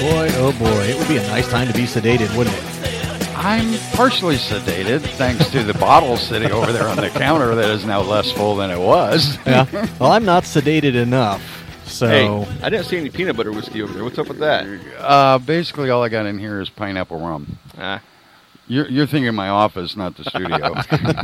Boy, oh boy, it would be a nice time to be sedated, wouldn't it? I'm partially sedated thanks to the bottle sitting over there on the counter that is now less full than it was. Yeah. Well, I'm not sedated enough, so... Hey, I didn't see any peanut butter whiskey over there. What's up with that? Basically, all I got in here is pineapple rum. Ah. You're thinking my office, not the studio.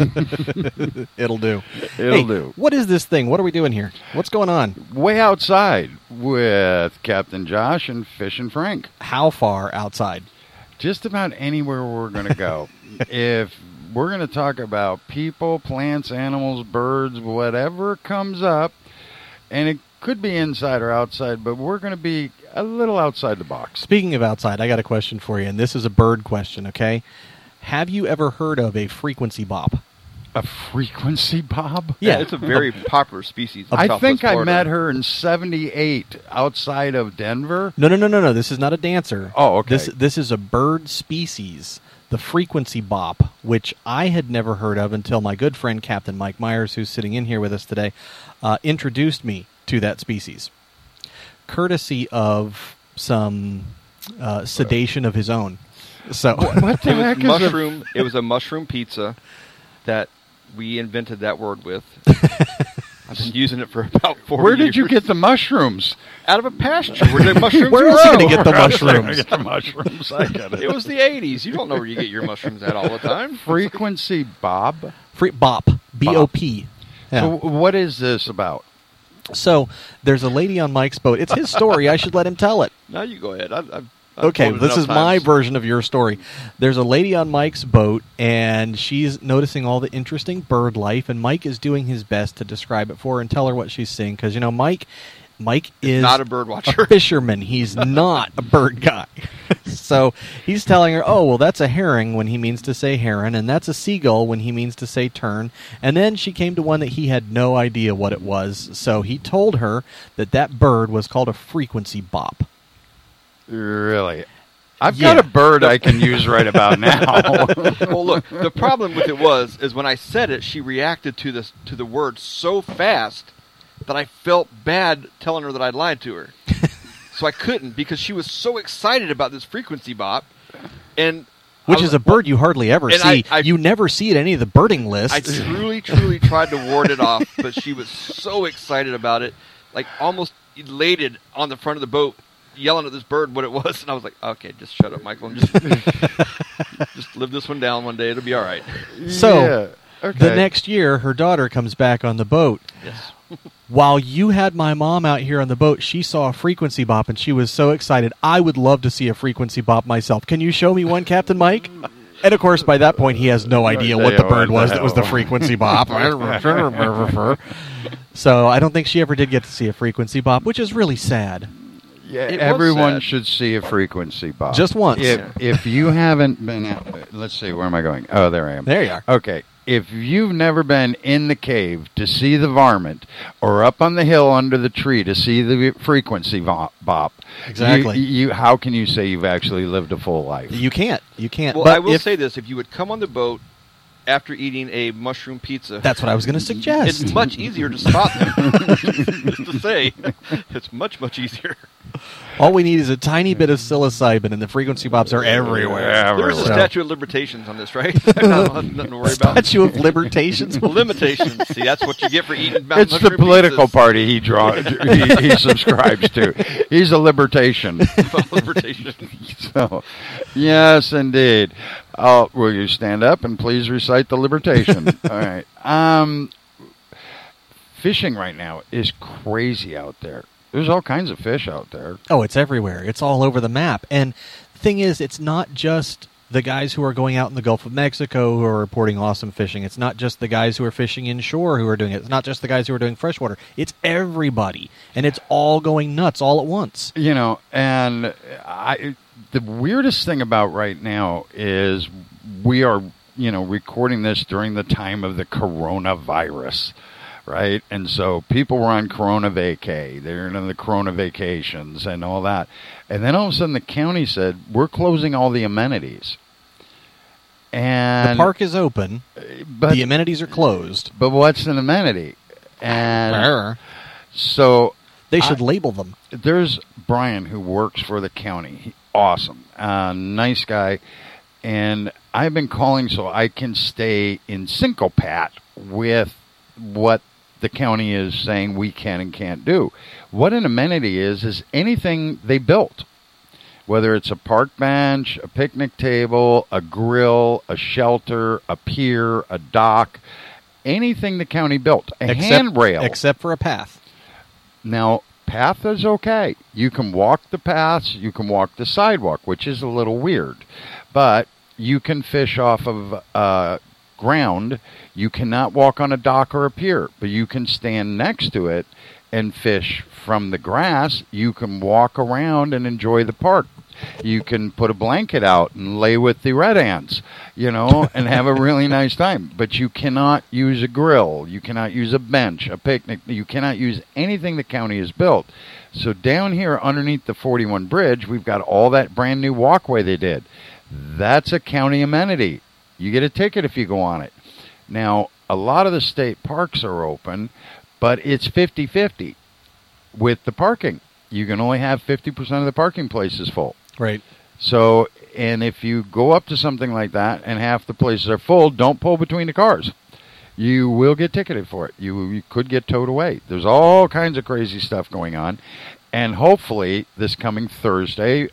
It'll do. It'll do. What is this thing? What are we doing here? What's going on? Way outside with Captain Josh and Fishin' Frank. How far outside? Just about anywhere we're going to go. If we're going to talk about people, plants, animals, birds, whatever comes up, and it could be inside or outside, but we're going to be a little outside the box. Speaking of outside, I got a question for you, and this is a bird question, okay? Have you ever heard of a frequency bop? A frequency bob? Yeah. It's a very popular species. in I Southwest think I Florida. met her in '78 outside of Denver. No. This is not a dancer. Oh, okay. This is a bird species, the frequency bop, which I had never heard of until my good friend Captain Mike Myers, who's sitting in here with us today, introduced me to that species, courtesy of some sedation of his own. So What the heck is mushroom. It was a mushroom pizza that we invented that word with. I've been using it for about 40 years. Where did you get the mushrooms? Out of a pasture where the mushrooms Where else grow. are you going to get the Where else are you mushrooms? gonna get the mushrooms? I get it. It was the 80s. You don't know where you get your mushrooms at all the time. Frequency bob. Bop, B-O-P. Yeah. So what is this about? So there's a lady on Mike's boat. It's his story. I should let him tell it. Now you go ahead. I've Okay, told it this enough is my times. version of your story. There's a lady on Mike's boat, and she's noticing all the interesting bird life, and Mike is doing his best to describe it for her and tell her what she's seeing. Because, you know, Mike is not a bird watcher. a fisherman. He's not a bird guy. So he's telling her, oh, well, that's a herring when he means to say heron, and that's a seagull when he means to say tern. And then she came to one that he had no idea what it was. So he told her that bird was called a frequency bop. Really? I've Yeah. got a bird I can use right about now. Well, look, the problem with it is when I said it, she reacted to the word so fast that I felt bad telling her that I'd lied to her. So I couldn't because she was so excited about this frequency bop, and Which I was is a like, bird you hardly ever And see. I- You never see it any of the birding lists. I truly tried to ward it off, but she was so excited about it, like almost elated on the front of the boat, yelling at this bird what it was, and I was like, okay, just shut up, Michael, and just live this one down one day. It'll be all right. So, yeah. Okay. the next year, her daughter comes back on the boat. Yes. While you had my mom out here on the boat, she saw a frequency bop, and she was so excited. I would love to see a frequency bop myself. Can you show me one, Captain Mike? And, of course, by that point, he has no idea what the bird was that was the frequency bop. So I don't think she ever did get to see a frequency bop, which is really sad. Yeah, It was everyone sad. should see a frequency bob. Just once. If you haven't been out, let's see, where am I going? Oh, there I am. There you are. Okay. If you've never been in the cave to see the varmint or up on the hill under the tree to see the frequency bop, Exactly. you how can you say you've actually lived a full life? You can't. You can't. Well, but I will if- say this: if you would come on the boat after eating a mushroom pizza, That's what I was going to suggest. it's much easier to spot them. Just to say, it's much easier. All we need is a tiny bit of psilocybin, and the frequency bops are everywhere. There is a So- statute of limitations on this, right? Nothing to worry about. Statue of limitations. Limitations. See, that's what you get for eating. It's the mushroom political pizzas. party he subscribes to. He's a libertarian. Libertation. So, yes, indeed. Will you stand up and please recite the libertation? All right. Fishing right now is crazy out there. There's all kinds of fish out there. Oh, it's everywhere. It's all over the map. And the thing is, it's not just the guys who are going out in the Gulf of Mexico who are reporting awesome fishing. It's not just the guys who are fishing inshore who are doing it. It's not just the guys who are doing freshwater. It's everybody. And it's all going nuts all at once. You know, and the weirdest thing about right now is we are, recording this during the time of the coronavirus. Right? And so people were on Corona vacay. They're in the Corona vacations and all that. And then all of a sudden the county said, we're closing all the amenities. And The park is open. but, The amenities are closed. but what's an amenity? And so They should label them. There's Brian who works for the county. Awesome. Nice guy. And I've been calling so I can stay in syncopat with what the county is saying we can and can't do. What an amenity is anything they built. Whether it's a park bench, a picnic table, a grill, a shelter, a pier, a dock, anything the county built. Handrail. Except for a path. Now, path is okay. You can walk the paths, you can walk the sidewalk, which is a little weird. But you can fish off of ground. You cannot walk on a dock or a pier, but you can stand next to it and fish from the grass. You can walk around and enjoy the park. You can put a blanket out and lay with the red ants, and have a really nice time. But you cannot use a grill. You cannot use a bench, a picnic. You cannot use anything the county has built. So down here underneath the 41 bridge, we've got all that brand new walkway they did. That's a county amenity. You get a ticket if you go on it. Now, a lot of the state parks are open, but it's 50-50 with the parking. You can only have 50% of the parking places full. Right. So, and if you go up to something like that and half the places are full, don't pull between the cars. You will get ticketed for it. You could get towed away. There's all kinds of crazy stuff going on. And hopefully, this coming Thursday,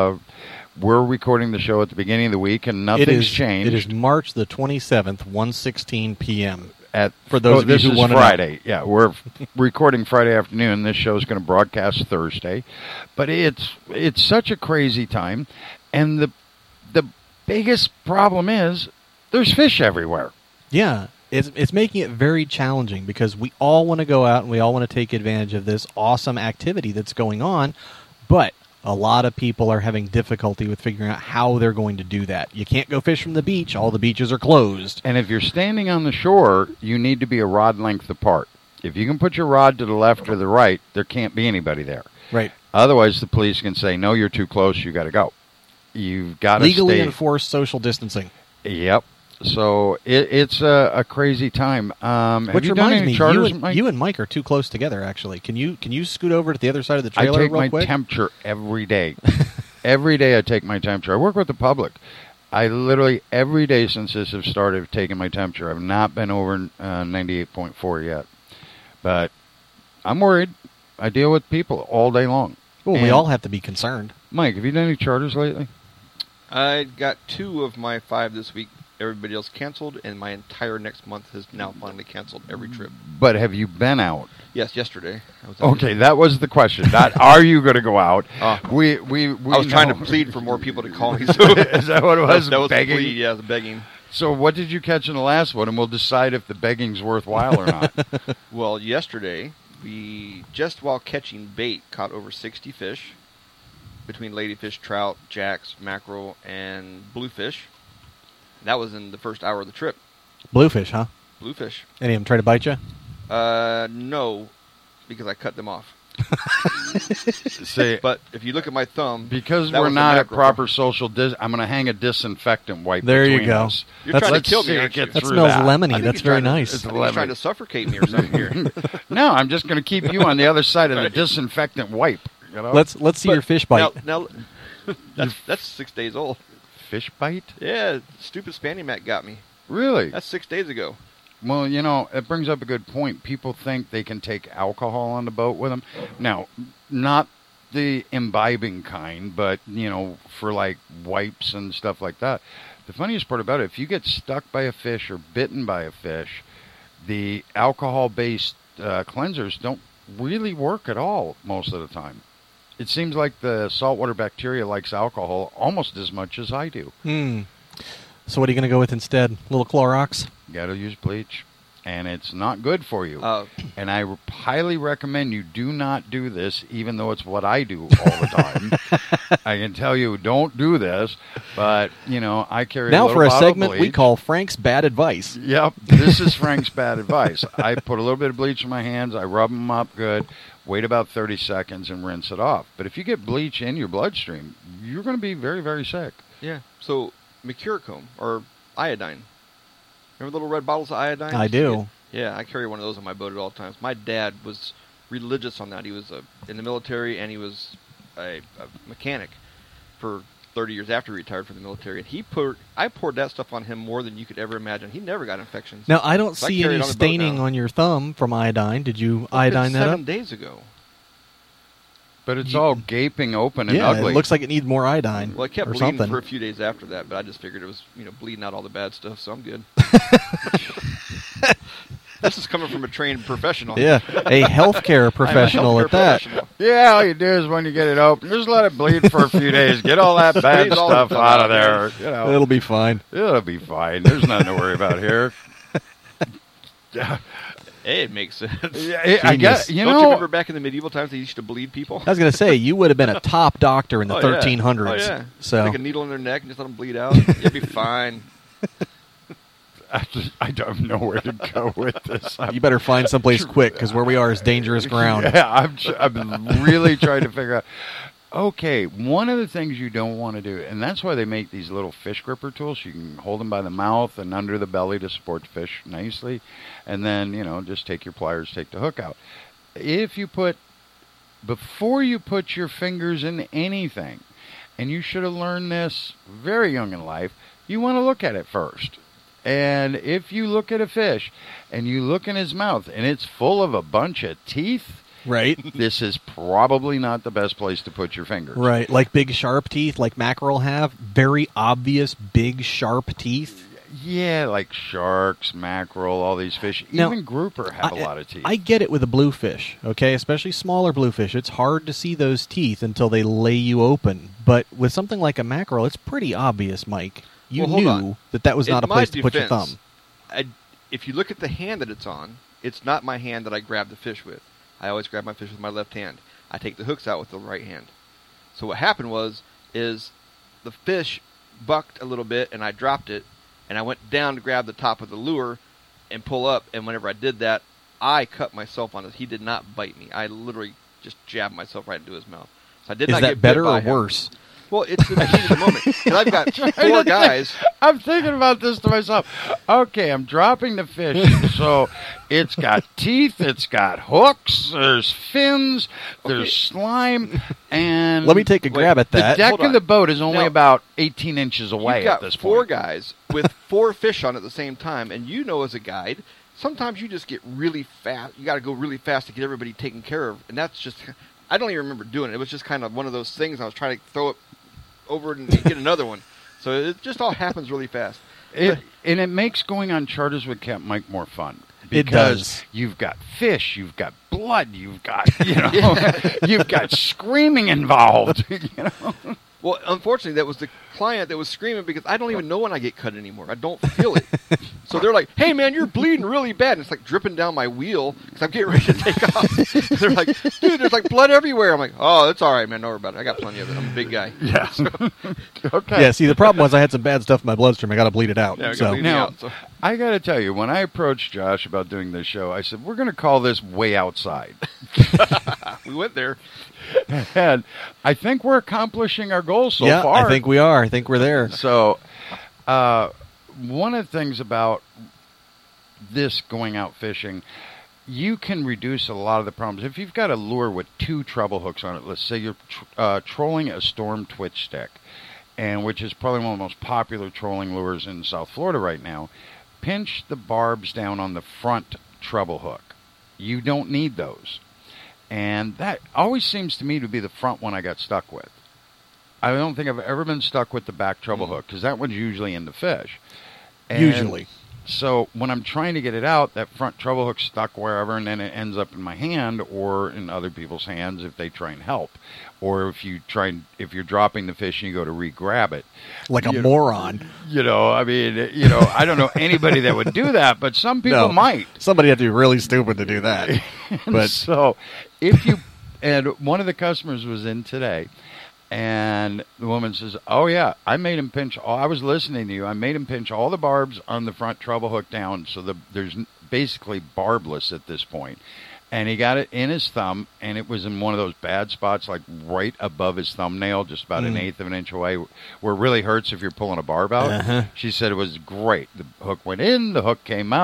we're recording the show at the beginning of the week, and nothing's changed. It is March the 27th, 1:16 p.m. For those of you who want to know. This is Friday. Yeah, we're recording Friday afternoon. This show is going to broadcast Thursday. But it's such a crazy time. And the biggest problem is there's fish everywhere. Yeah. It's making it very challenging because we all want to go out and we all want to take advantage of this awesome activity that's going on. But a lot of people are having difficulty with figuring out how they're going to do that. You can't go fish from the beach. All the beaches are closed. And if you're standing on the shore, you need to be a rod length apart. If you can put your rod to the left or the right, there can't be anybody there. Right. Otherwise, the police can say, no, you're too close, you got to go. You've got to legally enforce social distancing. Yep. So it's a crazy time. Which reminds me, you and Mike are too close together. Actually, can you scoot over to the other side of the trailer? I take real my quick? temperature every day. Every day I take my temperature. I work with the public. I literally every day since this have started have taken my temperature. I've not been over 98.4 yet, but I'm worried. I deal with people all day long. Well, we all have to be concerned. Mike, have you done any charters lately? I got 2 of my 5 this week. Everybody else canceled, and my entire next month has now finally canceled every trip. But have you been out? Yes, yesterday. Okay, that was the question. Not are you going to go out? I was trying to plead for more people to call me. So is that what it was? That was begging? the plea, yeah, the begging. So what did you catch in the last one, and we'll decide if the begging's worthwhile or not. Well, yesterday, we, just while catching bait, caught over 60 fish between ladyfish, trout, jacks, mackerel, and bluefish. That was in the first hour of the trip. Bluefish, huh? Bluefish. Any of them try to bite you? No, because I cut them off. But if you look at my thumb, because we're not at proper social I'm going to hang a disinfectant wipe. There you go. Us. You're trying to kill me. That smells lemony. That's very nice. He's trying to suffocate me or something here. No, I'm just going to keep you on the other side of the disinfectant wipe. Let's see your fish bite. Now that's 6 days old. Fish bite? Yeah, stupid Spanny Mac got me. Really? That's 6 days ago. Well, it brings up a good point. People think they can take alcohol on the boat with them. Now, not the imbibing kind, but, for like wipes and stuff like that. The funniest part about it, if you get stuck by a fish or bitten by a fish, the alcohol-based cleansers don't really work at all most of the time. It seems like the saltwater bacteria likes alcohol almost as much as I do. So what are you going to go with instead? A little Clorox? You got to use bleach, and it's not good for you. And I highly recommend you do not do this, even though it's what I do all the time. I can tell you, don't do this, but, I carry now a little for a bottle segment of bleach. We call Frank's Bad Advice. Yep, this is Frank's Bad Advice. I put a little bit of bleach in my hands, I rub them up good, wait about 30 seconds, and rinse it off. But if you get bleach in your bloodstream, you're going to be very, very sick. Yeah, so Mercurochrome, or iodine. Remember the little red bottles of iodine? I do. Yeah, I carry one of those on my boat at all times. My dad was religious on that. He was in the military, and he was a mechanic for 30 years after he retired from the military. And I poured that stuff on him more than you could ever imagine. He never got infections. Now, I don't So see carried any on the boat staining now. on your thumb from iodine. Did you iodine that up? 7 days ago. But it's all gaping open and Yeah, ugly. it looks like it needs more iodine. Well, it kept or bleeding something. for a few days after that, but I just figured it was, bleeding out all the bad stuff, so I'm good. This is coming from a trained professional. Yeah, a healthcare professional I'm a at that. professional. Yeah, all you do is when you get it open, just let it bleed for a few days. Get all that bad Bleed all the stuff stuff out out of there. You know, It'll be fine. it'll be fine. There's nothing to worry about here. Yeah, Hey, it makes sense. I guess Genius. you Don't know. you remember back in the medieval times they used to bleed people? I was going to say, you would have been a top doctor in the Oh, yeah. 1300s. Oh, yeah. So Stick a needle in their neck and just let them bleed out. You'll be fine. I don't know where to go with this. you better find someplace quick, because where we are is dangerous ground. Yeah, I'm really trying to figure out. Okay, one of the things you don't want to do, and that's why they make these little fish gripper tools. You can hold them by the mouth and under the belly to support the fish nicely, and then just take your pliers, take the hook out. Before you put your fingers in anything, and you should have learned this very young in life, you want to look at it first. And if you look at a fish and you look in his mouth and it's full of a bunch of teeth, Right? this is probably not the best place to put your fingers. Right. Like big sharp teeth, like mackerel have. Very obvious big sharp teeth. Yeah, like sharks, mackerel, all these fish. Now, Even grouper have a lot of teeth. I get it with a bluefish, okay? Especially smaller bluefish. It's hard to see those teeth until they lay you open. But with something like a mackerel, it's pretty obvious, Mike. You Well, hold knew on. that was not a In my place to put your defense, thumb. If you look at the hand that it's on, it's not my hand that I grab the fish with. I always grab my fish with my left hand. I take the hooks out with the right hand. So what happened is the fish bucked a little bit, and I dropped it, and I went down to grab the top of the lure and pull up, and whenever I did that, I cut myself on it. He did not bite me. I literally just jabbed myself right into his mouth. So I did Is not that get better bit by or him. worse? Well, it's in the heat of the moment. 'Cause I've got 4 guys. I'm thinking about this to myself. Okay, I'm dropping the fish. So it's got teeth, it's got hooks, there's fins, there's slime, and Let me take a grab at the that. deck Hold of on. the boat is only Now, about 18 inches away You've got at this 4 point. guys with 4 fish on at the same time, and as a guide, sometimes you just get really fast. You got to go really fast to get everybody taken care of, and that's just. I don't even remember doing it. It was just kind of one of those things. I was trying to throw it over and get another one, so it just all happens really fast. And it makes going on charters with Captain Mike more fun. It Because does. you've got fish, you've got blood, you've got you've got screaming involved. Well, unfortunately, that was the client that was screaming because I don't even know when I get cut anymore. I don't feel it. So they're like, "Hey, man, you're bleeding really bad." And it's like dripping down my wheel because I'm getting ready to take off. They're like, "Dude, there's like blood everywhere." I'm like, "Oh, it's all right, man. Don't worry about it. I got plenty of it. I'm a big guy." Yeah. Okay. Yeah, see, the problem was I had some bad stuff in my bloodstream. I got to bleed it out. Yeah, I so. gotta bleed it Now, out, so. I got to tell you, when I approached Josh about doing this show, I said, we're going to call this Way Outside. We went there. And I think we're accomplishing our goal so yeah, far. I think we are. I think we're there. So, one of the things about this going out fishing, you can reduce a lot of the problems. If you've got a lure with 2 treble hooks on it, let's say you're trolling a Storm Twitch stick, and which is probably one of the most popular trolling lures in South Florida right now, pinch the barbs down on the front treble hook. You don't need those. And that always seems to me to be the front one I got stuck with. I don't think I've ever been stuck with the back treble hook, because that one's usually in the fish. And Usually. So when I'm trying to get it out, that front treble hook's stuck wherever, and then it ends up in my hand or in other people's hands if they try and help. Or if you're dropping the fish and you go to re-grab it. Like a moron. I don't know anybody that would do that, but some people No. might. Somebody had to be really stupid to do that. But So and one of the customers was in today, and the woman says, "Oh yeah, I made him pinch I was listening to you. I made him pinch all the barbs on the front treble hook down, so there's basically barbless at this point." And he got it in his thumb, and it was in one of those bad spots, like right above his thumbnail, just about an eighth of an inch away, where it really hurts if you're pulling a barb out. Uh-huh. She said it was great. The hook went in, the hook came out,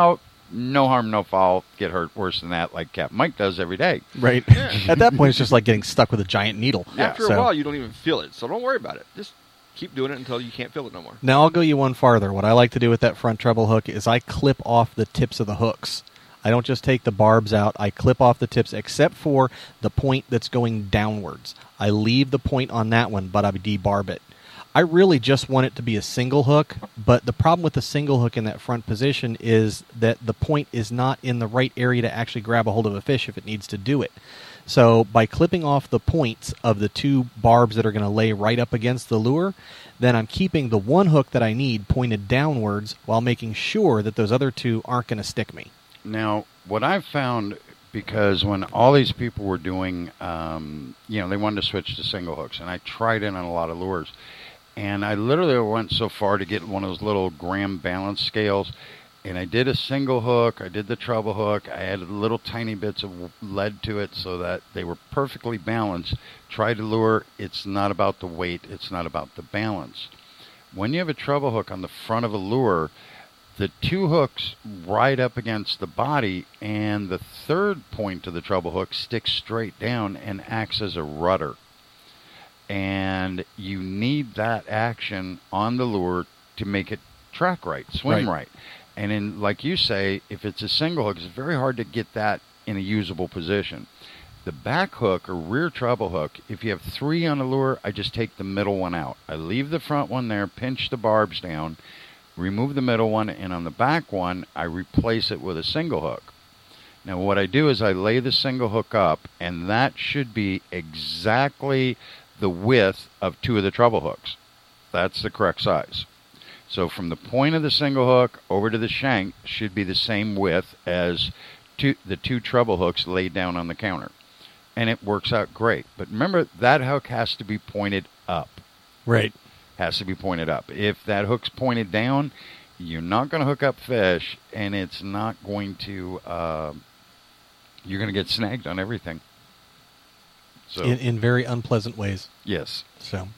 no harm, no foul, get hurt worse than that, like Captain Mike does every day. Right. At that point, it's just like getting stuck with a giant needle. After So- a while, you don't even feel it, so don't worry about it. Just keep doing it until you can't feel it no more. Now, I'll go you one farther. What I like to do with that front treble hook is I clip off the tips of the hooks. I don't just take the barbs out. I clip off the tips, except for the point that's going downwards. I leave the point on that one, but I debarb it. I really just want it to be a single hook, but the problem with the single hook in that front position is that the point is not in the right area to actually grab a hold of a fish if it needs to do it. So by clipping off the points of the two barbs that are going to lay right up against the lure, then I'm keeping the one hook that I need pointed downwards while making sure that those other two aren't going to stick me. Now, what I've found, because when all these people were doing, they wanted to switch to single hooks, and I tried it on a lot of lures, and I literally went so far to get one of those little gram balance scales, and I did a single hook, I did the treble hook, I added little tiny bits of lead to it so that they were perfectly balanced. Tried to lure, it's not about the weight, it's not about the balance. When you have a treble hook on the front of a lure, the two hooks ride up against the body, and the third point of the treble hook sticks straight down and acts as a rudder. And you need that action on the lure to make it track right, swim right. And in, like you say, if it's a single hook, it's very hard to get that in a usable position. The back hook or rear treble hook, if you have three on a lure, I just take the middle one out. I leave the front one there, pinch the barbs down, remove the middle one, and on the back one, I replace it with a single hook. Now, what I do is I lay the single hook up, and that should be exactly the width of two of the treble hooks. That's the correct size. So from the point of the single hook over to the shank should be the same width as the two treble hooks laid down on the counter. And it works out great. But remember, that hook has to be pointed up. Right. Has to be pointed up. If that hook's pointed down, you're not going to hook up fish, and it's not going to, you're going to get snagged on everything. So In very unpleasant ways. yes. So,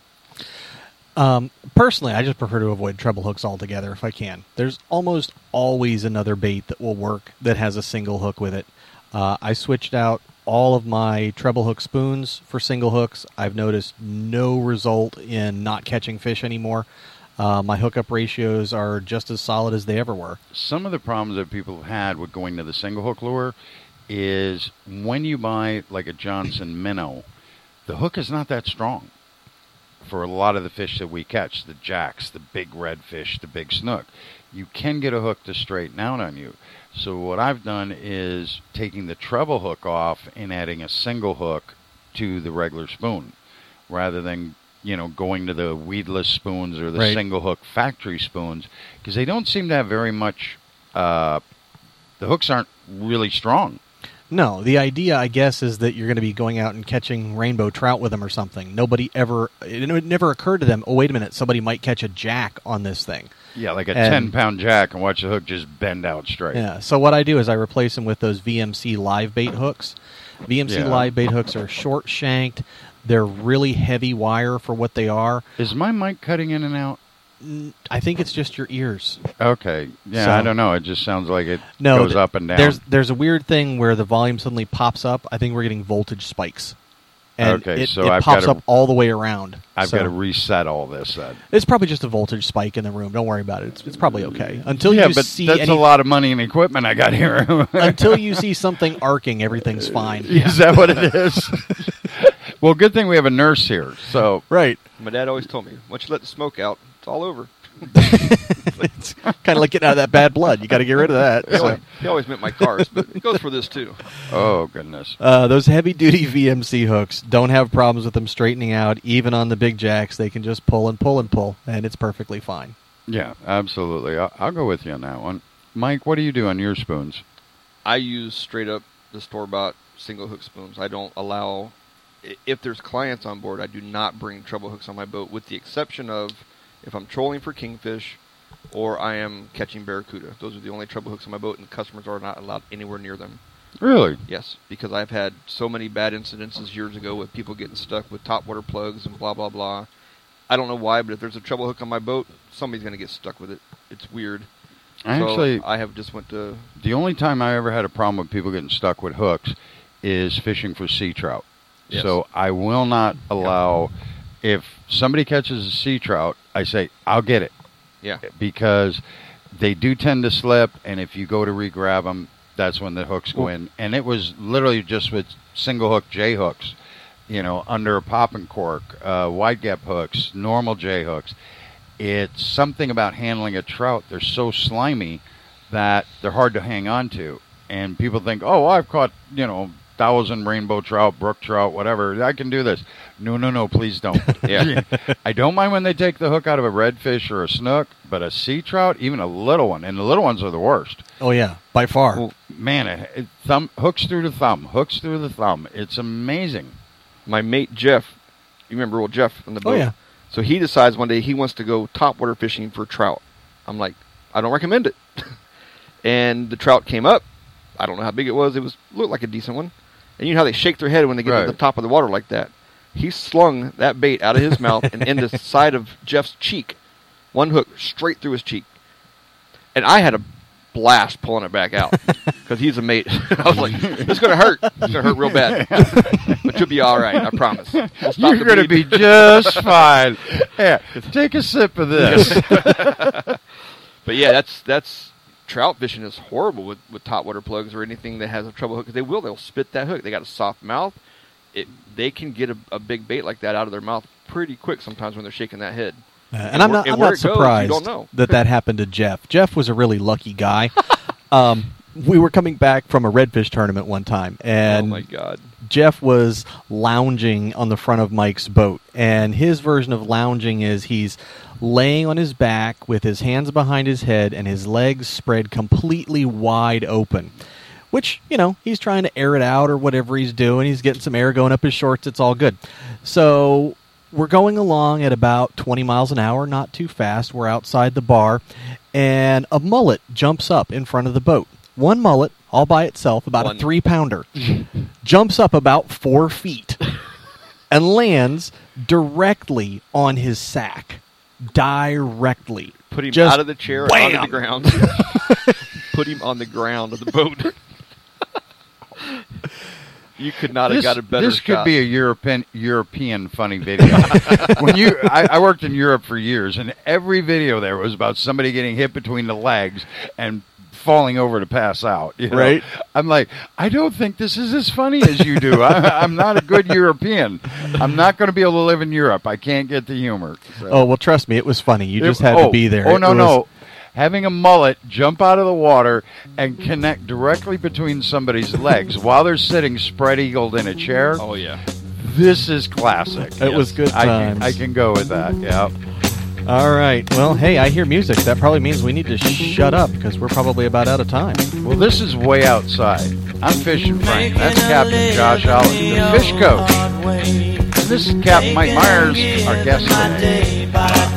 personally, I just prefer to avoid treble hooks altogether if I can. There's almost always another bait that will work that has a single hook with it. I switched out all of my treble hook spoons for single hooks. I've noticed no result in not catching fish anymore. My hookup ratios are just as solid as they ever were. Some of the problems that people have had with going to the single hook lure is when you buy like a Johnson minnow, the hook is not that strong for a lot of the fish that we catch, the jacks, the big redfish, the big snook. You can get a hook to straighten out on you. So what I've done is taking the treble hook off and adding a single hook to the regular spoon rather than, going to the weedless spoons or the single hook factory spoons, because they don't seem to have very much, the hooks aren't really strong. No, the idea, I guess, is that you're going to be going out and catching rainbow trout with them or something. It never occurred to them, oh, wait a minute, somebody might catch a jack on this thing. Yeah, like a 10-pound jack, and watch the hook just bend out straight. Yeah, so what I do is I replace them with those VMC live bait hooks. VMC live bait hooks are short shanked. They're really heavy wire for what they are. Is my mic cutting in and out? I think it's just your ears. Okay. Yeah, So- I don't know. It just sounds like it goes up and down. There's a weird thing where the volume suddenly pops up. I think we're getting voltage spikes. And Okay, it, so it I've pops gotta- up all the way around. I've So got to reset all this then. It's probably just a voltage spike in the room. Don't worry about it. It's probably okay. Until Yeah, you but see that's a lot of money and equipment I got here. until you see something arcing, everything's fine. Is that what it is? Well, good thing we have a nurse here. So Right. My dad always told me, once you let the smoke out, it's all over. It's kind of like getting out of that bad blood. You got to get rid of that. So, He always meant my cars, but it goes for this too. oh goodness. those heavy-duty VMC hooks don't have problems with them straightening out. Even on the big jacks, they can just pull and pull and pull, and it's perfectly fine. Yeah, absolutely. I'll go with you on that one. Mike, what do you do on your spoons? I use straight up the store-bought single hook spoons. I don't allow, if there's clients on board, I do not bring treble hooks on my boat, with the exception of if I'm trolling for kingfish or I am catching barracuda. Those are the only treble hooks on my boat, and customers are not allowed anywhere near them. Really? Yes, because I've had so many bad incidences years ago with people getting stuck with topwater plugs and blah, blah, blah. I don't know why, but if there's a treble hook on my boat, somebody's going to get stuck with it. It's weird. I have just went to... The only time I ever had a problem with people getting stuck with hooks is fishing for sea trout. Yes. So I will not allow... If somebody catches a sea trout, I say, I'll get it. Yeah. Because they do tend to slip, and if you go to re-grab them, that's when the hooks go in. And it was literally just with single hook J hooks, under a popping cork, wide gap hooks, normal J hooks. It's something about handling a trout. They're so slimy that they're hard to hang on to. And people think, oh, I've caught, 1,000 rainbow trout, brook trout, whatever. I can do this. No, please don't. Yeah. I don't mind when they take the hook out of a redfish or a snook, but a sea trout, even a little one, and the little ones are the worst. Oh, yeah, by far. Well, man, hooks through the thumb. It's amazing. My mate Jeff, you remember old Jeff on the boat? Oh, yeah. So he decides one day he wants to go topwater fishing for trout. I'm like, I don't recommend it. And the trout came up. I don't know how big it was. It looked like a decent one. And you know how they shake their head when they get to the top of the water like that. He slung that bait out of his mouth and into the side of Jeff's cheek. One hook straight through his cheek. And I had a blast pulling it back out because he's a mate. I was like, it's going to hurt. It's going to hurt real bad. But you'll be all right, I promise. We'll stop You're going to be just fine. Yeah, take a sip of this. But yeah, that's trout fishing is horrible with topwater plugs or anything that has a treble hook. Because they'll spit that hook. They got a soft mouth. They can get a big bait like that out of their mouth pretty quick sometimes when they're shaking that head. And I'm not surprised that happened to Jeff. Jeff was a really lucky guy. We were coming back from a redfish tournament one time, and oh my God, Jeff was lounging on the front of Mike's boat. And his version of lounging is he's laying on his back with his hands behind his head and his legs spread completely wide open. Which, he's trying to air it out or whatever he's doing. He's getting some air going up his shorts. It's all good. So we're going along at about 20 miles an hour, not too fast. We're outside the bar, and a mullet jumps up in front of the boat. One mullet, all by itself, about a 3-pounder, jumps up about 4 feet and lands directly on his sack. Directly. Put him Just out of the chair, wham! onto the ground. Put him on the ground of the boat. You could not have got a better This could shot. be a European funny video. I worked in Europe for years, and every video there was about somebody getting hit between the legs and falling over to pass out. Right. I'm like, I don't think this is as funny as you do. I'm not a good European. I'm not going to be able to live in Europe. I can't get the humor. So. Oh, well, trust me, it was funny. You just had to be there. Oh, no. Having a mullet jump out of the water and connect directly between somebody's legs while they're sitting spread-eagled in a chair. Oh, yeah. This is classic. It was good times. I can go with that, yeah. All right. Well, hey, I hear music. That probably means we need to shut up because we're probably about out of time. Well, this is Way Outside. I'm Fishing Frank. That's Captain Josh Allen, the fish coach. And this is Captain Mike Myers, our guest today.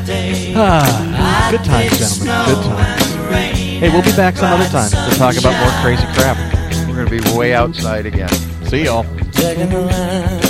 Good times, gentlemen. Good times. Hey, we'll be back some other time to talk about more crazy crap. We're going to be way outside again. See y'all.